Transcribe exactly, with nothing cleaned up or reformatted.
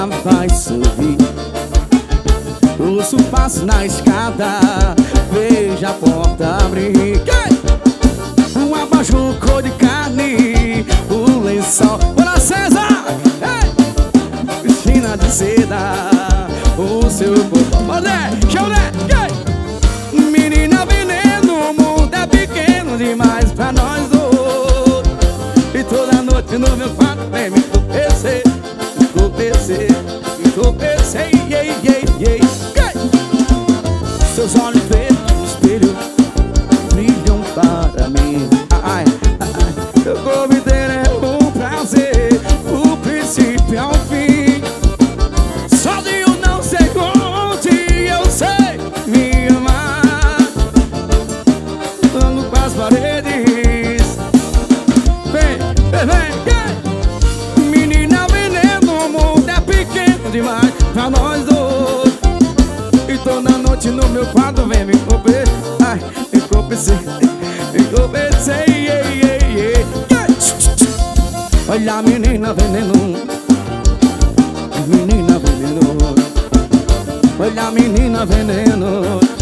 vai subir. Ouço passo na escada, veja a porta abrir. Um abajur cor de carne, o lençol. Bora, César! Piscina de seda, o seu corpo. Olé, olé, menina veneno, o mundo é pequeno demais pra nós dois. E toda noite no meu quarto vem me entorpecer, entorpecer, entorpecer, yeah, yeah, yeah. Seus olhos verdes no espelho brilham para mim. Ai, ai, teu corpo inteiro é um prazer, o princípio ao fim. Sozinho não sei onde eu sei me amar. Ando com as paredes. Vem, vem, vem. Menina veneno, o mundo é pequeno demais pra nós dois. E toda noite no meu quarto vem me encontrar. Ai, encontrar, encontrar, yeah, yeah, yeah. Olha a menina veneno, menina veneno. Olha a menina veneno.